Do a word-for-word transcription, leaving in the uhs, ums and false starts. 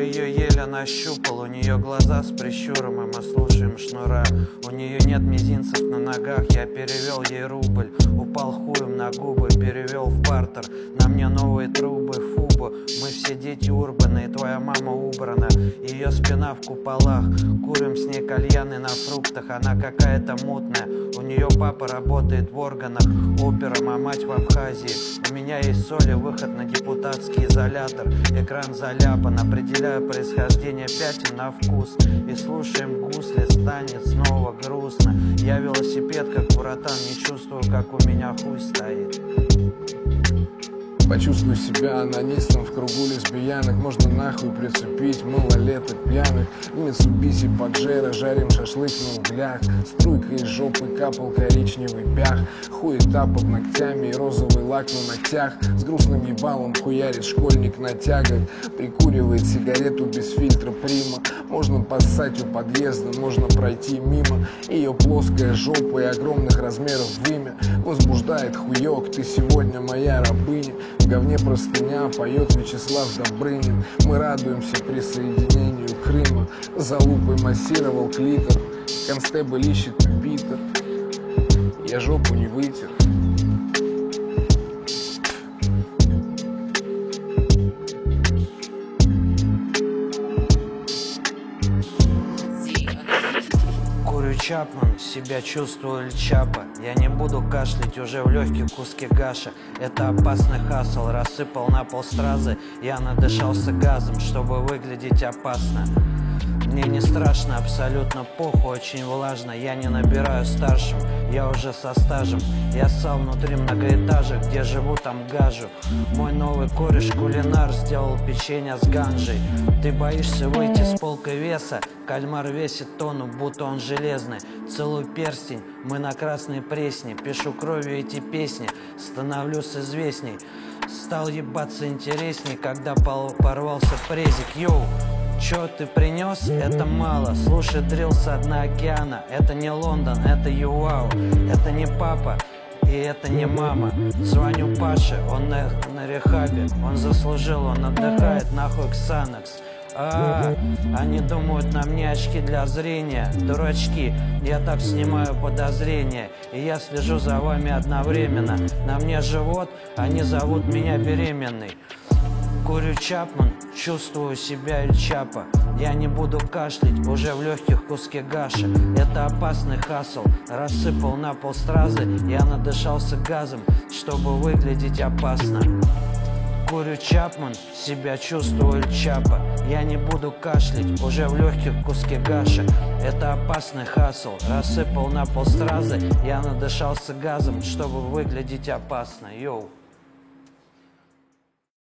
ее еле нащупал. У нее глаза с прищуром, и мы слушаем шнура. У нее нет мизинцев на ногах. Я перевел ей рубль, упал хуем на губы, перевел в бартер. На мне новые трубы, фубу. Мы все дети урбаны, и твоя мама убрана. Ее спина в куполах. Курим с ней кальяны на фруктах. Она какая-то мутная. У нее папа работает в органах опером, а мать в Абхазии. У меня есть соли, выход на депутатский изолятор. Экран заляпан, определяю происхождение пятен на вкус. И слушаем гусли, станет снова грустно. Я велосипед, как братан, не чувствую, как у меня хуй стоит. Почувствуй себя анонистом в кругу лесбиянок. Можно нахуй прицепить малолеток пьяных. В Митсубиси Паджеро жарим шашлык на углях. Струйка из жопы капал коричневый пях. Хуета под ногтями и розовый лак на ногтях. С грустным ебалом хуярит школьник на тягах. Прикуривает сигарету без фильтра прима. Можно поссать у подъезда, можно пройти мимо. Ее плоская жопа и огромных размеров вымя возбуждает хуёк, ты сегодня моя рабыня. В говне простыня, поет Вячеслав Добрынин. Мы радуемся присоединению Крыма. За лупой массировал клитор. Констебль ищет Питер. Я жопу не вытер. Чапман, себя чувствую Эль Чапо. Я не буду кашлять, уже в легких куски гаша. Это опасный хасл, рассыпал на пол стразы. Я надышался газом, чтобы выглядеть опасно. Мне не страшно, абсолютно похуй, очень влажно. Я не набираю старшим, я уже со стажем. Я ссал внутри многоэтажек, где живу, там гажу. Мой новый кореш кулинар сделал печенье с ганжей. Ты боишься выйти с полкой веса? Кальмар весит тонну, будто он железный. Целую перстень, мы на красной пресне. Пишу кровью эти песни, становлюсь известней. Стал ебаться интересней, когда порвался презик. Йоу! Чё ты принес? Это мало. Слушай, дрил со дна океана. Это не Лондон, это ЮАУ. Это не папа и это не мама. Звоню Паше, он на, на рехабе. Он заслужил, он отдыхает, нахуй Ксанакс. А, они думают, на мне очки для зрения. Дурачки, я так снимаю подозрения. И я слежу за вами одновременно. На мне живот, они зовут меня беременной. Курю Чапман, чувствую себя Эль Чапо. Я не буду кашлять, уже в легких куски гаши. Это опасный хасл, рассыпал на пол стразы. Я надышался газом, чтобы выглядеть опасно. Курю Чапман, себя чувствую Эль Чапо. Я не буду кашлять, уже в легких куски гаши. Это опасный хасл, рассыпал на пол стразы. Я надышался газом, чтобы выглядеть опасно. Йоу.